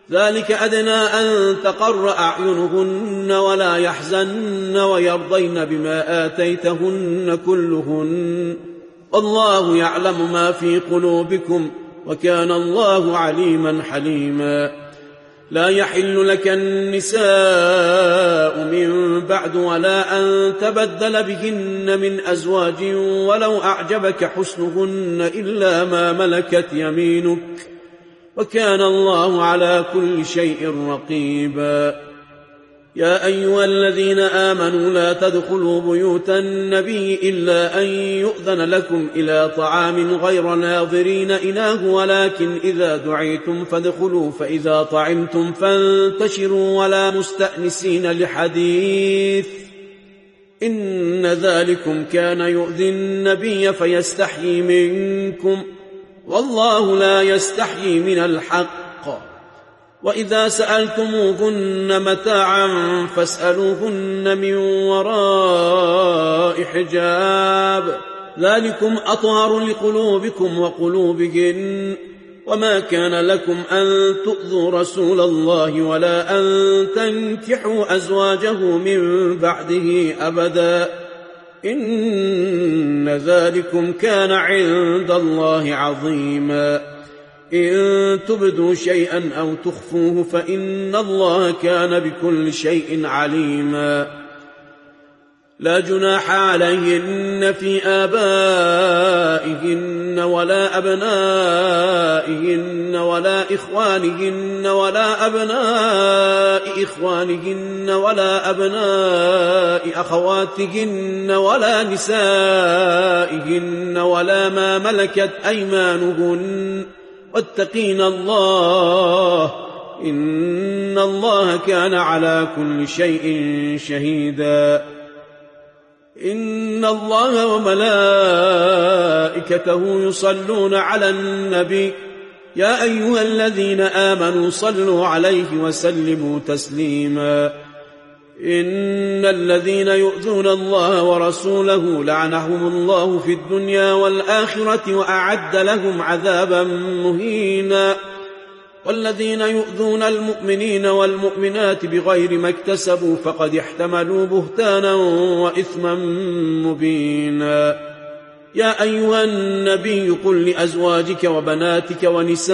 ذلك أدنى أن تقر أعينهن ولا يحزن ويرضين بما آتيتهن كلهن، والله يعلم ما في قلوبكم وكان الله عليما حليما. لا يحل لك النساء من بعد ولا أن تبدل بهن من أزواج ولو أعجبك حسنهن إلا ما ملكت يمينك، وكان الله على كل شيء رقيبا. يا أيها الذين آمنوا لا تدخلوا بيوت النبي إلا أن يؤذن لكم إلى طعام غير ناظرين إناه، ولكن إذا دعيتم فادخلوا، فإذا طعمتم فانتشروا ولا مستأنسين لحديث، إن ذلكم كان يؤذي النبي فيستحيي منكم، والله لا يستحيي من الحق. وإذا سألتموهن متاعا فاسألوهن من وراء حجاب، ذلكم أطهر لقلوبكم وقلوبهن. وما كان لكم أن تؤذوا رسول الله ولا أن تنكحوا أزواجه من بعده أبدا، إن ذلكم كان عند الله عظيما. إن تبدوا شيئا أو تخفوه فإن الله كان بكل شيء عليما. لا جناح عليهن في آبائهن ولا أبنائهن ولا إخوانهن ولا أبناء إخوانهن ولا أبناء أخواتهن ولا نسائهن ولا ما ملكت أيمانهن، واتقين الله إن الله كان على كل شيء شهيدا. إن الله وملائكته يصلون على النبي، يا أيها الذين آمنوا صلوا عليه وسلموا تسليما. إن الذين يؤذون الله ورسوله لعنهم الله في الدنيا والآخرة وأعد لهم عذابا مهينا. والذين يؤذون المؤمنين والمؤمنات بغير ما اكتسبوا فقد احتملوا بهتانا وإثما مبينا. يا أيها النبي قل لأزواجك وبناتك ونساء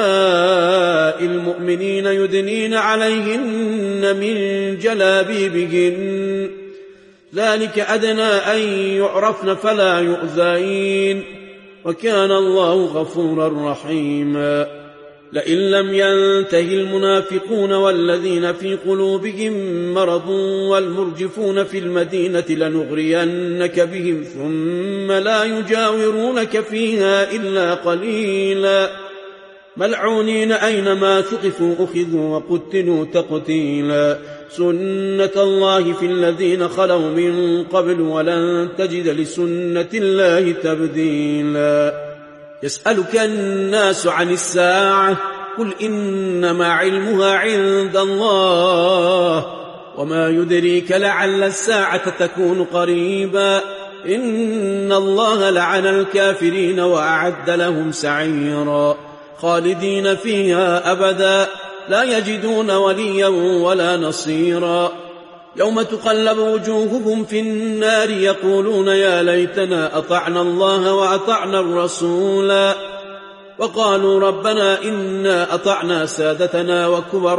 المؤمنين يدنين عليهن من جلابيبهن، ذلك أدنى أن يعرفن فلا يؤذين، وكان الله غفورا رحيما. لئن لم ينته المنافقون والذين في قلوبهم مرض والمرجفون في المدينة لنغرينك بهم ثم لا يجاورونك فيها إلا قليلا، ملعونين أينما ثقفوا أخذوا وقتلوا تقتيلا. سنة الله في الذين خلوا من قبل ولن تجد لسنة الله تبديلا. يسألك الناس عن الساعة قل إنما علمها عند الله وما يدريك لعل الساعة تكون قريبا. إن الله لعن الكافرين وأعد لهم سعيرا خالدين فيها أبدا لا يجدون وليا ولا نصيرا. يوم تقلب وجوههم في النار يقولون يا ليتنا أطعنا الله وأطعنا الرسولا، وقالوا ربنا إنا أطعنا سادتنا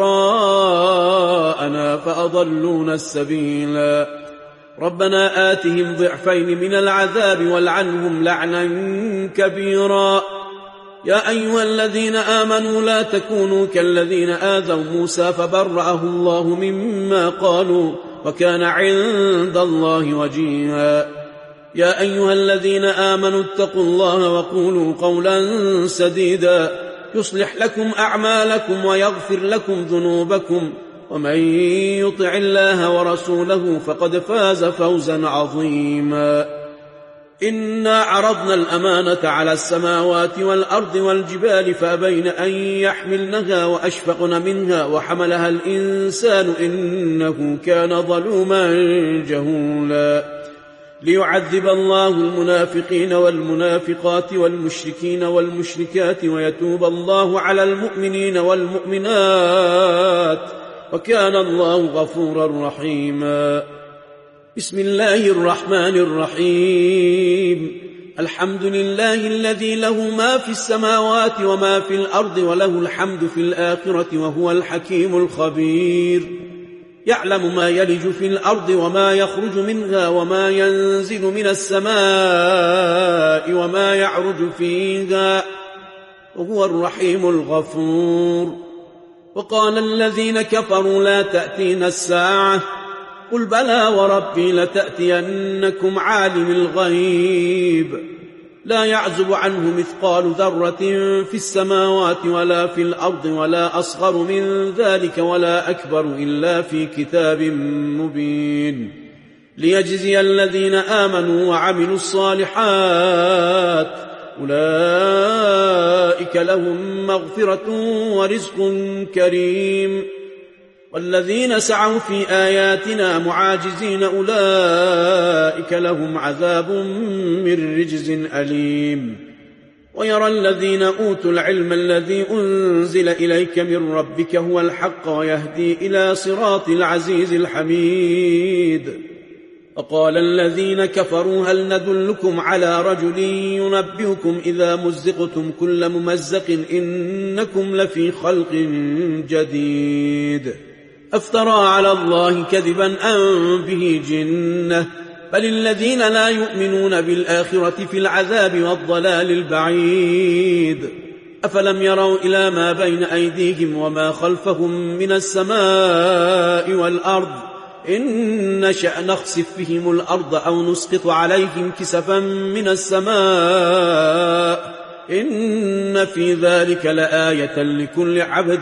وكبراءنا فأضلونا السبيلا. ربنا آتهم ضعفين من العذاب والعنهم لعنا كبيرا. يا أيها الذين آمنوا لا تكونوا كالذين آذوا موسى فبرأه الله مما قالوا وكان عند الله وجيها. يا أيها الذين آمنوا اتقوا الله وقولوا قولا سديدا يصلح لكم أعمالكم ويغفر لكم ذنوبكم ومن يطع الله ورسوله فقد فاز فوزا عظيما. إنا عرضنا الأمانة على السماوات والأرض والجبال فأبين أن يحملنها وأشفقن منها وحملها الإنسان إنه كان ظلوما جهولا. ليعذب الله المنافقين والمنافقات والمشركين والمشركات ويتوب الله على المؤمنين والمؤمنات وكان الله غفورا رحيما. بسم الله الرحمن الرحيم. الحمد لله الذي له ما في السماوات وما في الأرض وله الحمد في الآخرة وهو الحكيم الخبير. يعلم ما يلج في الأرض وما يخرج منها وما ينزل من السماء وما يعرج فيها وهو الرحيم الغفور. وقال الذين كفروا لا تأتينا الساعة قل بلى وربي لتأتينكم عالم الغيب لا يعزب عنه مثقال ذرة في السماوات ولا في الأرض ولا أصغر من ذلك ولا أكبر إلا في كتاب مبين ليجزي الذين آمنوا وعملوا الصالحات أولئك لهم مغفرة ورزق كريم. والذين سعوا في آياتنا معاجزين أولئك لهم عذاب من رجز أليم. ويرى الذين أوتوا العلم الذي أنزل إليك من ربك هو الحق ويهدي إلى صراط العزيز الحميد. وقال الذين كفروا هل ندلكم على رجل ينبئكم إذا مزقتم كل ممزق إنكم لفي خلق جديد أفترى على الله كذبا أم به جنة بل الذين لا يؤمنون بالآخرة في العذاب والضلال البعيد. أفلم يروا إلى ما بين أيديهم وما خلفهم من السماء والأرض إن نشأ نخسف بهم الأرض أو نسقط عليهم كسفا من السماء إن في ذلك لآية لكل عبد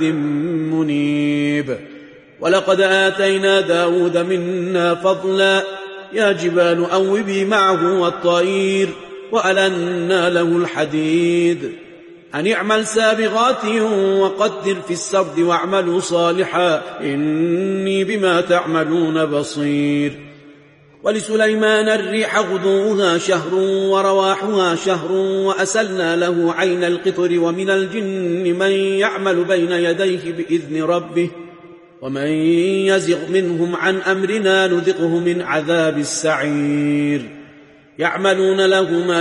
منيب. ولقد آتينا داود منا فضلا يا جبال أوبي معه والطير وألنا له الحديد أن اعمل سابغات وقدر في السرد واعملوا صالحا إني بما تعملون بصير. ولسليمان الريح غدوها شهر ورواحها شهر وأسلنا له عين القطر ومن الجن من يعمل بين يديه بإذن ربه ومن يزغ منهم عن أمرنا نذقه من عذاب السعير. يعملون له ما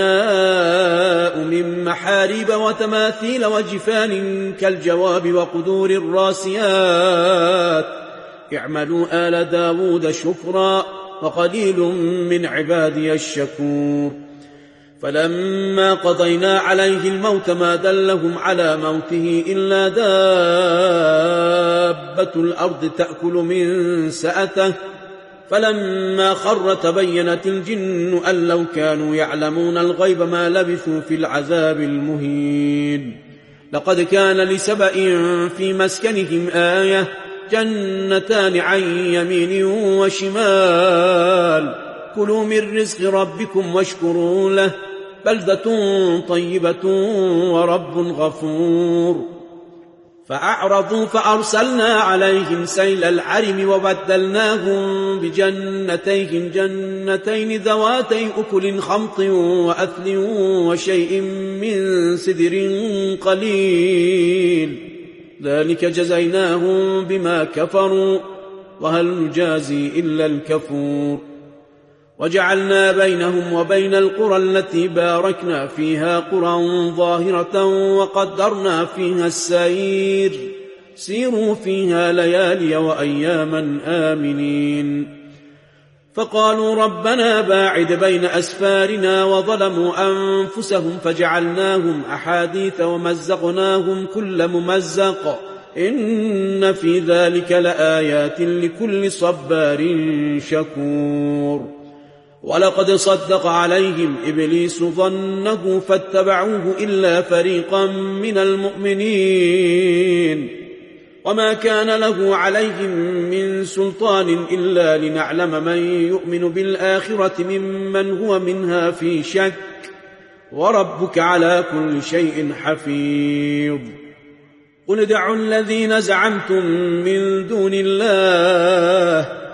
يشاء من محاريب وتماثيل وجفان كالجواب وقدور الراسيات اعملوا آل داود شكرا وقليل من عبادي الشكور. فلما قضينا عليه الموت ما دلهم على موته إلا دابة الأرض تأكل من سأته فلما خر تبينت الجن أن لو كانوا يعلمون الغيب ما لبثوا في العذاب المهين. لقد كان لسبأ في مسكنهم آية جنتان عن يمين وشمال كلوا من رزق ربكم واشكروا له بلدة طيبة ورب غفور. فأعرضوا فأرسلنا عليهم سيل العرم وبدلناهم بجنتيهم جنتين ذواتي أكل خمط وأثل وشيء من سدر قليل ذلك جزيناهم بما كفروا وهل نجازي إلا الكفور. وجعلنا بينهم وبين القرى التي باركنا فيها قرى ظاهرة وقدرنا فيها السير سيروا فيها ليالي وأياما آمنين. فقالوا ربنا باعد بين أسفارنا وظلموا أنفسهم فجعلناهم أحاديث ومزقناهم كل ممزق إن في ذلك لآيات لكل صبار شكور. ولقد صدق عليهم إبليس ظنه فاتبعوه إلا فريقا من المؤمنين وما كان له عليهم من سلطان إلا لنعلم من يؤمن بالآخرة ممن هو منها في شك وربك على كل شيء حفيظ. قل ادعوا الذين زعمتم من دون الله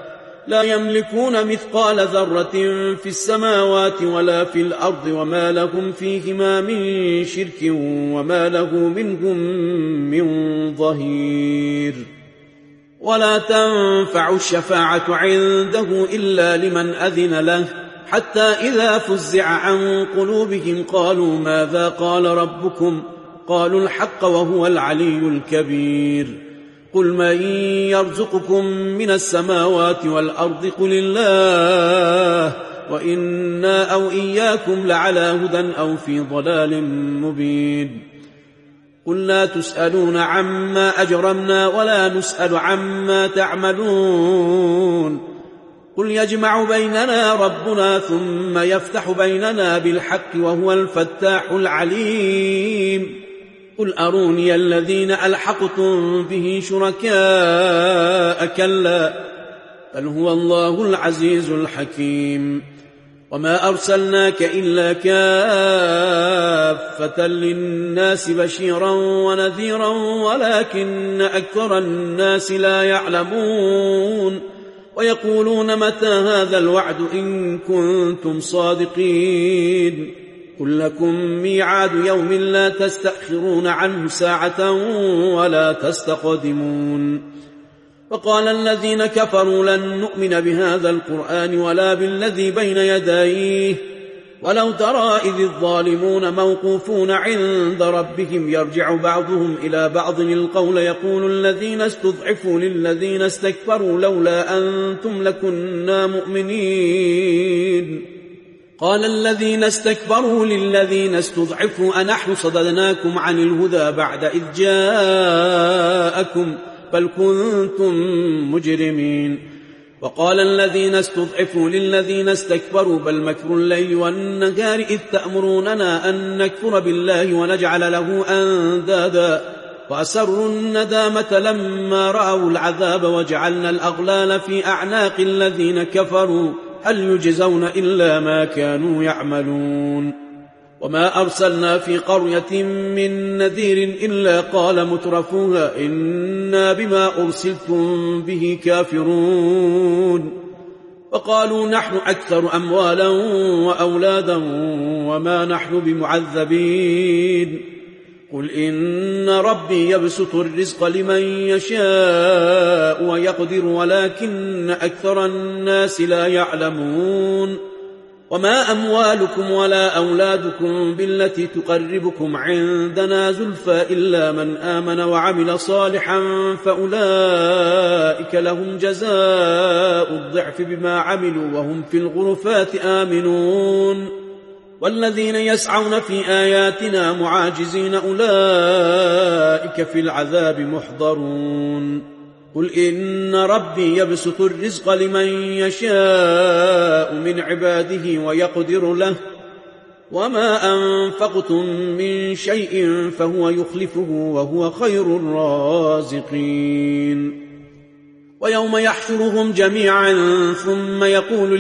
لا يملكون مثقال ذرة في السماوات ولا في الأرض وما لهم فيهما من شرك وما له منهم من ظهير. ولا تنفع الشفاعة عنده إلا لمن أذن له، حتى إذا فزع عن قلوبهم قالوا ماذا قال ربكم؟ قالوا الحق وهو العلي الكبير. قل من يرزقكم من السماوات والأرض قل الله وإنا أو إياكم لعلى هدى أو في ضلال مبين. قل لا تسألون عما أجرمنا ولا نسأل عما تعملون. قل يجمع بيننا ربنا ثم يفتح بيننا بالحق وهو الفتاح العليم. قل أروني الذين ألحقتم به شركاء كلا بل هو الله العزيز الحكيم. وما أرسلناك إلا كافة للناس بشيرا ونذيرا ولكن أكثر الناس لا يعلمون. ويقولون متى هذا الوعد إن كنتم صادقين. قل لكم ميعاد يوم لا تستأخرون عنه ساعة ولا تستقدمون. وقال الذين كفروا لن نؤمن بهذا القرآن ولا بالذي بين يديه ولو ترى إذ الظالمون موقوفون عند ربهم يرجع بعضهم إلى بعض القول يقول الذين استضعفوا للذين استكبروا لولا أنتم لكنا مؤمنين. قال الذين استكبروا للذين استضعفوا أنحن صددناكم عن الهدى بعد إذ جاءكم بل كنتم مجرمين. وقال الذين استضعفوا للذين استكبروا بل مكر الليل والنهار إذ تأمروننا أن نكفر بالله ونجعل له أندادا وأسروا الندامة لما رأوا العذاب وجعلنا الأغلال في أعناق الذين كفروا هل يجزون إلا ما كانوا يعملون. وما أرسلنا في قرية من نذير إلا قال مترفوها إنا بما أرسلتم به كافرون. وقالوا نحن أكثر أموالا وأولادا وما نحن بمعذبين. قل إن ربي يبسط الرزق لمن يشاء ويقدر ولكن أكثر الناس لا يعلمون. وما أموالكم ولا أولادكم بالتي تقربكم عندنا زلفى إلا من آمن وعمل صالحا فأولئك لهم جزاء الضعف بما عملوا وهم في الغرفات آمنون. والذين يسعون في آياتنا معاجزين أولئك في العذاب محضرون. قل إن ربي يبسط الرزق لمن يشاء من عباده ويقدر له وما أنفقتم من شيء فهو يخلفه وهو خير الرازقين. ويوم يحشرهم جميعا ثم يقول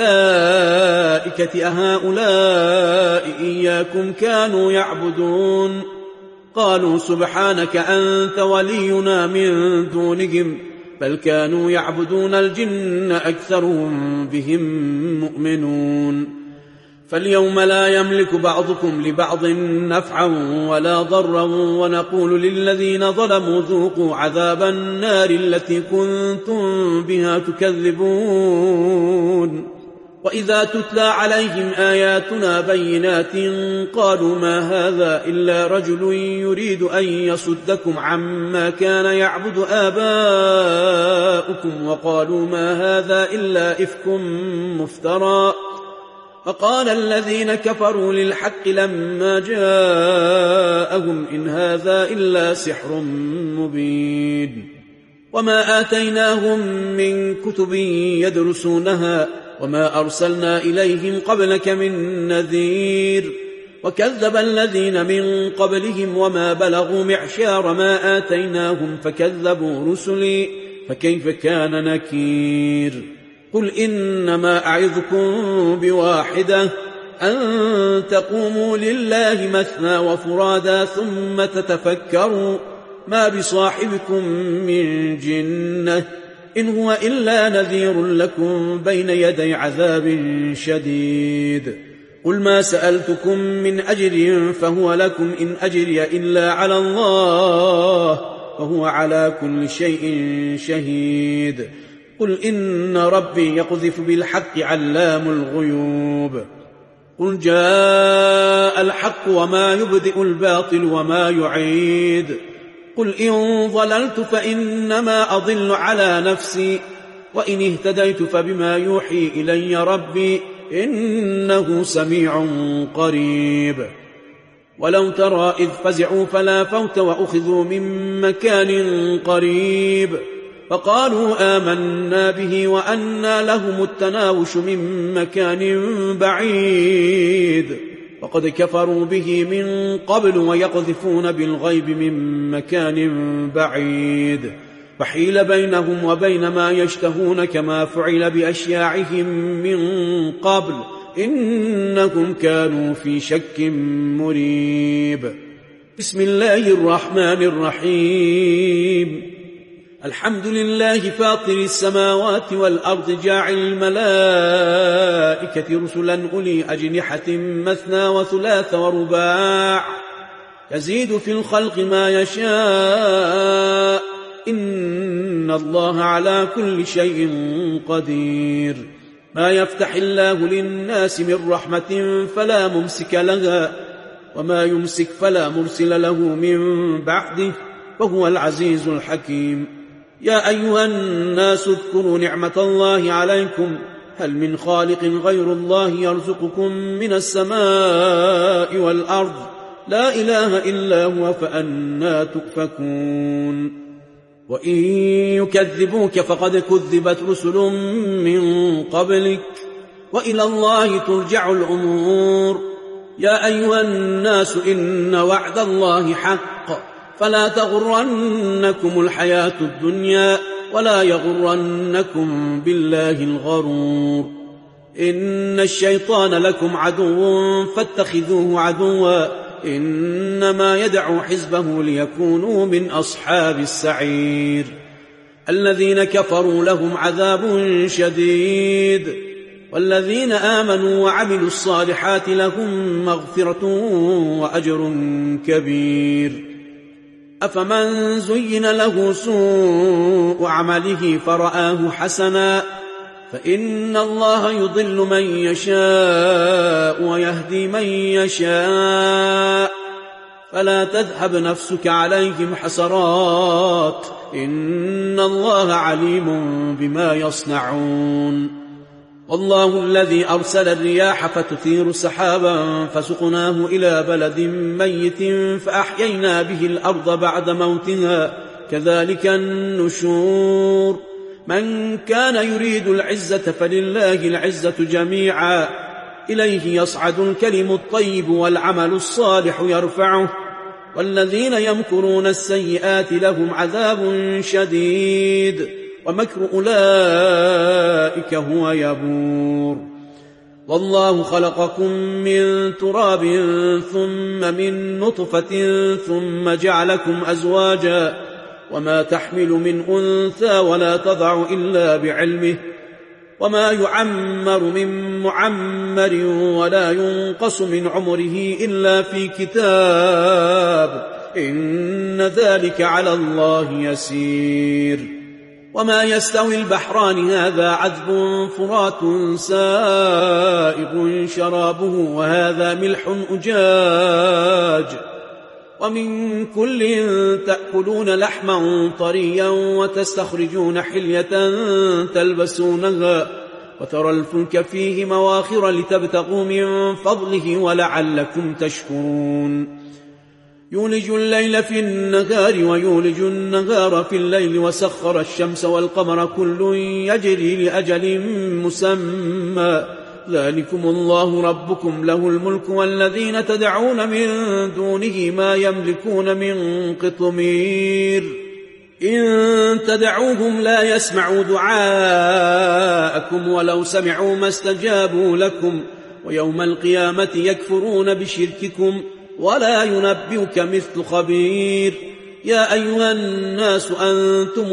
للملائكة أهؤلاء إياكم كانوا يعبدون؟ قالوا سبحانك أنت ولينا من دونهم بل كانوا يعبدون الجن أكثرهم بهم مؤمنون. فاليوم لا يملك بعضكم لبعض نفعا ولا ضرا ونقول للذين ظلموا ذوقوا عذاب النار التي كنتم بها تكذبون. وإذا تتلى عليهم آياتنا بينات قالوا ما هذا إلا رجل يريد أن يصدكم عما كان يعبد آباؤكم وقالوا ما هذا إلا إفك مفترى. فقال الذين كفروا للحق لما جاءهم إن هذا إلا سحر مبين. وما آتيناهم من كتب يدرسونها وما أرسلنا إليهم قبلك من نذير. وكذب الذين من قبلهم وما بلغوا معشار ما آتيناهم فكذبوا رسلي فكيف كان نكير. قل إنما أعظكم بواحدة أن تقوموا لله مثنى وفرادا ثم تتفكروا ما بصاحبكم من جنة إن هو إلا نذير لكم بين يدي عذاب شديد. قل ما سألتكم من أجر فهو لكم، إن أجري إلا على الله وهو على كل شيء شهيد. قل إن ربي يقذف بالحق علام الغيوب. قل جاء الحق وما يبدئ الباطل وما يعيد. قل إن ضللت فإنما أضل على نفسي، وإن اهتديت فبما يوحي إلي ربي إنه سميع قريب. ولو ترى إذ فزعوا فلا فوت وأخذوا من مكان قريب، فقالوا آمنا به وأنى لهم التناوش من مكان بعيد، وقد كفروا به من قبل ويقذفون بالغيب من مكان بعيد، فحيل بينهم وبين ما يشتهون كما فعل بأشياعهم من قبل إنهم كانوا في شك مريب. بسم الله الرحمن الرحيم. الحمد لله فاطر السماوات والأرض جاعل الملائكة رسلا أولي أجنحة مثنى وثلاث ورباع، يزيد في الخلق ما يشاء، إن الله على كل شيء قدير. ما يفتح الله للناس من رحمة فلا ممسك لها، وما يمسك فلا مرسل له من بعده، وهو العزيز الحكيم. يا أيها الناس اذكروا نعمة الله عليكم، هل من خالق غير الله يرزقكم من السماء والأرض؟ لا إله إلا هو فأنى تؤفكون. وإن يكذبوك فقد كذبت رسل من قبلك، وإلى الله ترجع الأمور. يا أيها الناس إن وعد الله حق، فلا تغرنكم الحياة الدنيا ولا يغرنكم بالله الغرور. إن الشيطان لكم عدو فاتخذوه عدوا، إنما يدعو حزبه ليكونوا من أصحاب السعير. الذين كفروا لهم عذاب شديد، والذين آمنوا وعملوا الصالحات لهم مغفرة وأجر كبير. أفمن زين له سوء عمله فرآه حسنا، فإن الله يضل من يشاء ويهدي من يشاء، فلا تذهب نفسك عليهم حسرات، إن الله عليم بما يصنعون. والله الذي أرسل الرياح فتثير سحابا فسقناه إلى بلد ميت فأحيينا به الأرض بعد موتها، كذلك النشور. من كان يريد العزة فلله العزة جميعا، إليه يصعد الكلم الطيب والعمل الصالح يرفعه، والذين يمكرون السيئات لهم عذاب شديد، ومكر أولئك هو يبور. والله خلقكم من تراب ثم من نطفة ثم جعلكم أزواجا، وما تحمل من أنثى ولا تضع إلا بعلمه، وما يعمر من معمر ولا ينقص من عمره إلا في كتاب، إن ذلك على الله يسير. وما يستوي البحران هذا عذب فرات سائغ شرابه وهذا ملح أجاج، ومن كل تأكلون لحما طريا وتستخرجون حلية تلبسونها، وترى الفلك فيه مواخر لتبتغوا من فضله ولعلكم تشكرون. يولج الليل في النهار ويولج النهار في الليل، وسخر الشمس والقمر كل يجري لأجل مسمى، ذلكم الله ربكم له الملك، والذين تدعون من دونه ما يملكون من قطمير، إن تدعوهم لا يسمعوا دعاءكم ولو سمعوا ما استجابوا لكم، ويوم القيامة يكفرون بشرككم، ولا ينبئك مثل خبير. يا أيها الناس أنتم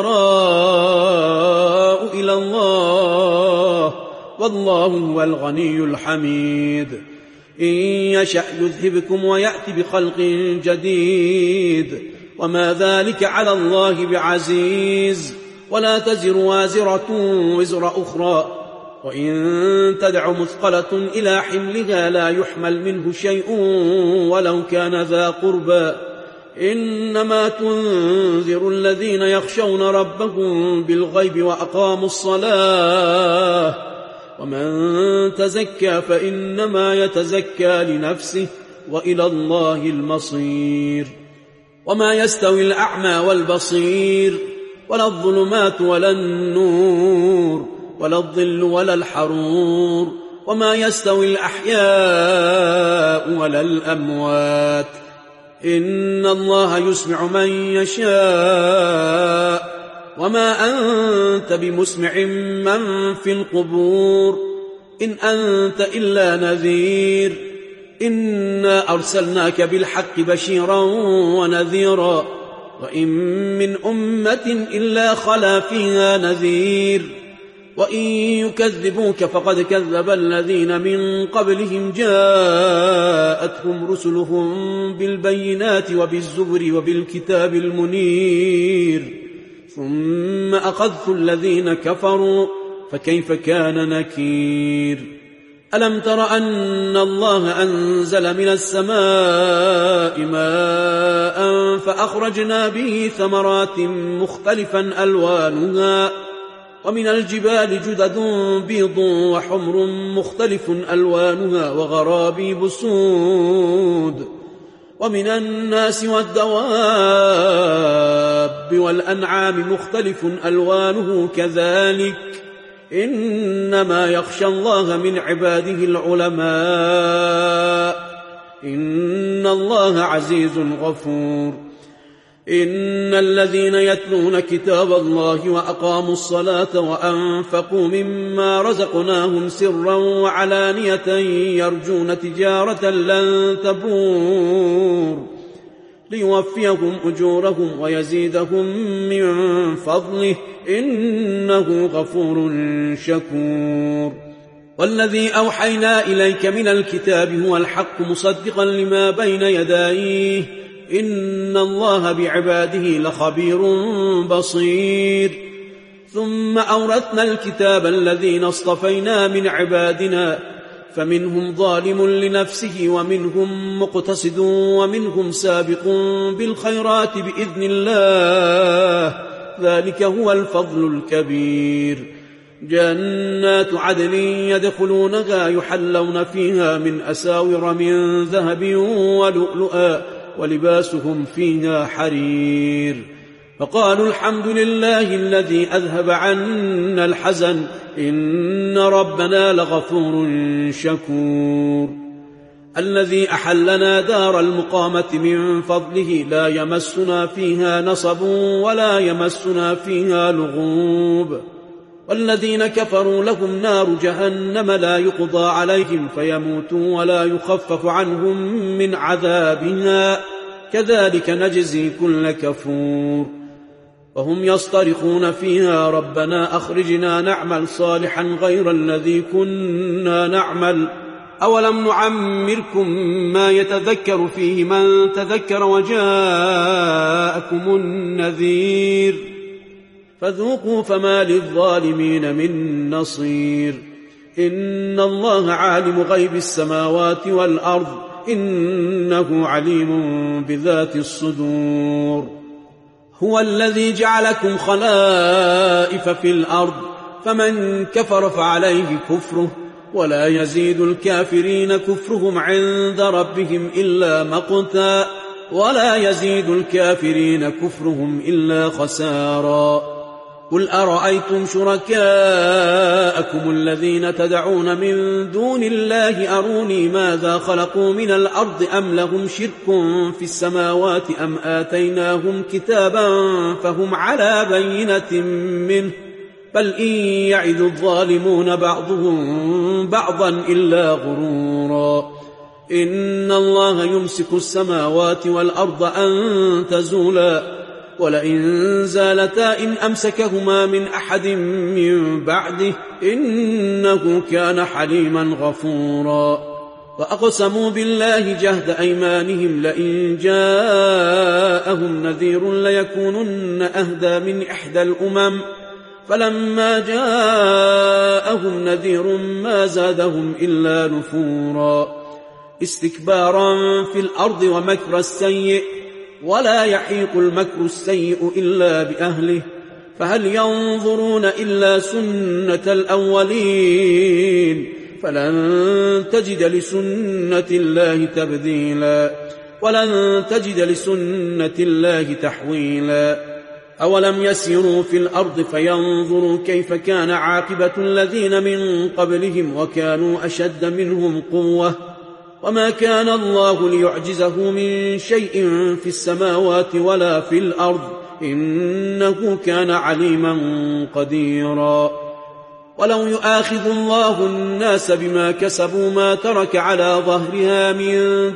الفقراء إلى الله والله هو الغني الحميد إن يشأ يذهبكم ويأتي بخلق جديد وما ذلك على الله بعزيز ولا تزر وازرة وزر أخرى وإن تدع مثقلة إلى حملها لا يحمل منه شيء ولو كان ذا قربى إنما تنذر الذين يخشون ربهم بالغيب وأقاموا الصلاة ومن تزكى فإنما يتزكى لنفسه وإلى الله المصير وما يستوي الأعمى والبصير ولا الظلمات ولا النور ولا الظل ولا الحرور وما يستوي الأحياء ولا الأموات إن الله يسمع من يشاء وما أنت بمسمع من في القبور إن أنت إلا نذير إنا أرسلناك بالحق بشيرا ونذيرا وإن من أمة إلا خلا فيها نذير وإن يكذبوك فقد كذب الذين من قبلهم جاءتهم رسلهم بالبينات وبالزبر وبالكتاب المنير ثم أخذت الذين كفروا فكيف كان نكير ألم تر أن الله أنزل من السماء ماء فأخرجنا به ثمرات مختلفا ألوانها ومن الجبال جدد بيض وحمر مختلف ألوانها وغرابيب سود ومن الناس والدواب والأنعام مختلف ألوانه كذلك إنما يخشى الله من عباده العلماء إن الله عزيز غفور إن الذين يتلون كتاب الله وأقاموا الصلاة وأنفقوا مما رزقناهم سرا وعلانية يرجون تجارة لن تبور ليوفيهم أجورهم ويزيدهم من فضله إنه غفور شكور والذي أوحينا إليك من الكتاب هو الحق مصدقا لما بين يديه إن الله بعباده لخبير بصير ثم أورثنا الكتاب الذين اصطفينا من عبادنا فمنهم ظالم لنفسه ومنهم مقتصد ومنهم سابق بالخيرات بإذن الله ذلك هو الفضل الكبير جنات عدن يدخلونها يحلون فيها من أساور من ذهب ولؤلؤا ولباسهم فيها حرير فقالوا الحمد لله الذي أذهب عنا الحزن إن ربنا لغفور شكور الذي أحلنا دار المقامة من فضله لا يمسنا فيها نصب ولا يمسنا فيها لغوب والذين كفروا لهم نار جهنم لا يقضى عليهم فيموتوا ولا يخفف عنهم من عذابها كذلك نجزي كل كفور وهم يصطرخون فيها ربنا أخرجنا نعمل صالحا غير الذي كنا نعمل أولم نعمركم ما يتذكر فيه من تذكر وجاءكم النذير فذوقوا فما للظالمين من نصير إن الله عالم غيب السماوات والأرض إنه عليم بذات الصدور هو الذي جعلكم خلائف في الأرض فمن كفر فعليه كفره ولا يزيد الكافرين كفرهم عند ربهم إلا مقتا ولا يزيد الكافرين كفرهم إلا خسارا قل أرأيتم شركاءكم الذين تدعون من دون الله أروني ماذا خلقوا من الأرض أم لهم شرك في السماوات أم آتيناهم كتابا فهم على بينة منه بل إن يعد الظالمون بعضهم بعضا إلا غرورا إن الله يمسك السماوات والأرض أن تزولا ولئن زالتا إن أمسكهما من أحد من بعده إنه كان حليما غفورا وأقسموا بالله جهد أيمانهم لئن جاءهم نذير ليكونن أهدى من إحدى الأمم فلما جاءهم نذير ما زادهم إلا نفورا استكبارا في الأرض ومكر السيء ولا يحيق المكر السيء إلا بأهله فهل ينظرون إلا سنة الأولين فلن تجد لسنة الله تبديلا ولن تجد لسنة الله تحويلا أولم يسيروا في الأرض فينظروا كيف كان عاقبة الذين من قبلهم وكانوا أشد منهم قوة وما كان الله ليعجزه من شيء في السماوات ولا في الأرض إنه كان عليما قديرا ولو يؤاخذ الله الناس بما كسبوا ما ترك على ظهرها من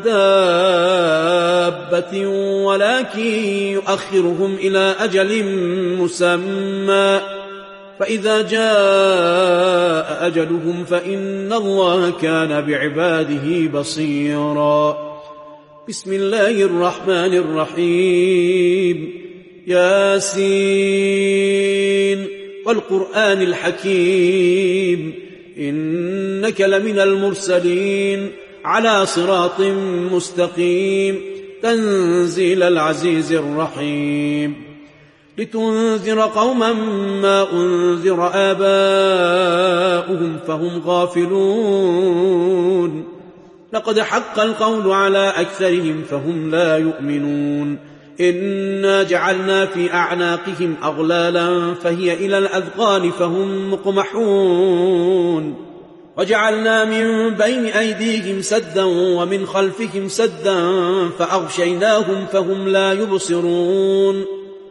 دابة ولكن يؤخرهم إلى أجل مسمى فإذا جاء أجلهم فإن الله كان بعباده بصيرا بسم الله الرحمن الرحيم ياسين والقرآن الحكيم إنك لمن المرسلين على صراط مستقيم تنزيل العزيز الرحيم لتنذر قوما ما أنذر آباؤهم فهم غافلون لقد حق القول على أكثرهم فهم لا يؤمنون إنا جعلنا في أعناقهم أغلالا فهي إلى الأذقان فهم مقمحون وجعلنا من بين أيديهم سدا ومن خلفهم سدا فأغشيناهم فهم لا يبصرون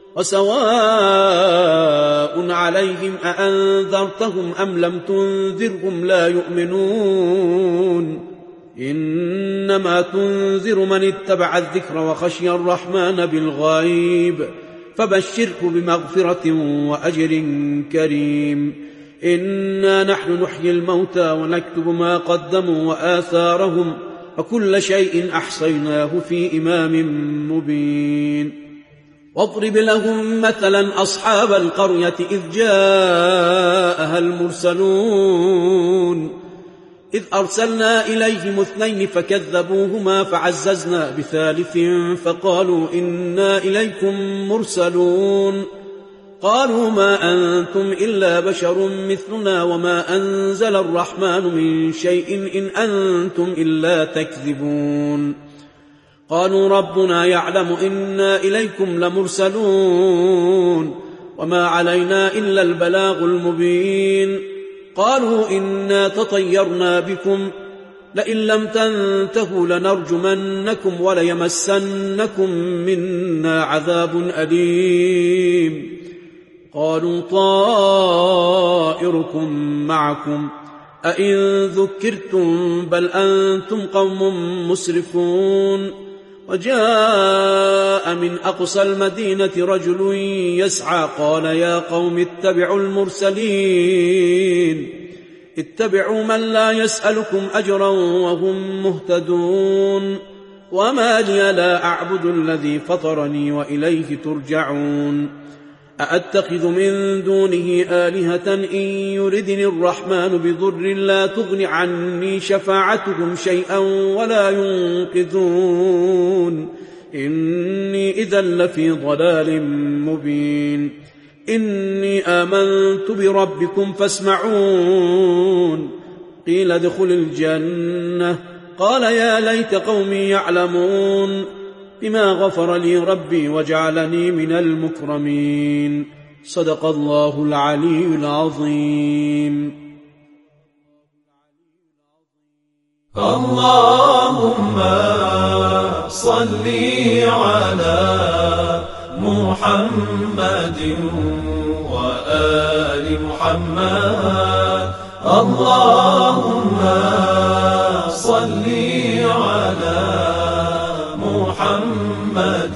وسواء عليهم أأنذرتهم أم لم تنذرهم لا يؤمنون إنما تنذر من اتبع الذكر وخشي الرحمن بالغيب فبشره بمغفرة وأجر كريم إنا نحن نحيي الموتى ونكتب ما قدموا وآثارهم وكل شيء أحصيناه في إمام مبين واضرب لهم مثلا أصحاب القرية إذ جاءها المرسلون إذ أرسلنا إليهم 2 فكذبوهما فعززنا بثالث فقالوا إنا إليكم مرسلون قالوا ما أنتم إلا بشر مثلنا وما أنزل الرحمن من شيء إن أنتم إلا تكذبون قالوا ربنا يعلم إنا إليكم لمرسلون وما علينا إلا البلاغ المبين قالوا إنا تطيرنا بكم لئن لم تنتهوا لنرجمنكم وليمسنكم منا عذاب أليم قالوا طائركم معكم أئن ذكرتم بل أنتم قوم مسرفون وجاء من أقصى المدينة رجل يسعى قال يا قوم اتبعوا المرسلين اتبعوا من لا يسألكم أجرا وهم مهتدون وما لي لا أعبد الذي فطرني وإليه ترجعون أأتخذ من دونه آلهة إن يردني الرحمن بضر لا تغن عني شفاعتهم شيئا ولا ينقذون إني إذا لفي ضلال مبين إني آمنت بربكم فاسمعون قيل ادخل الجنة قال يا ليت قومي يعلمون بما غفر لي ربي وجعلني من المكرمين صدق الله العلي العظيم اللهم صل على محمد وآل محمد اللهم صل على محمد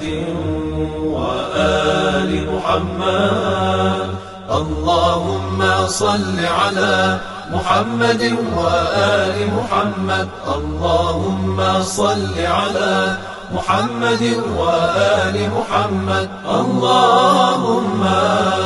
وآل محمد. اللهم صل على محمد وآل محمد. اللهم صل على محمد وآل محمد. اللهم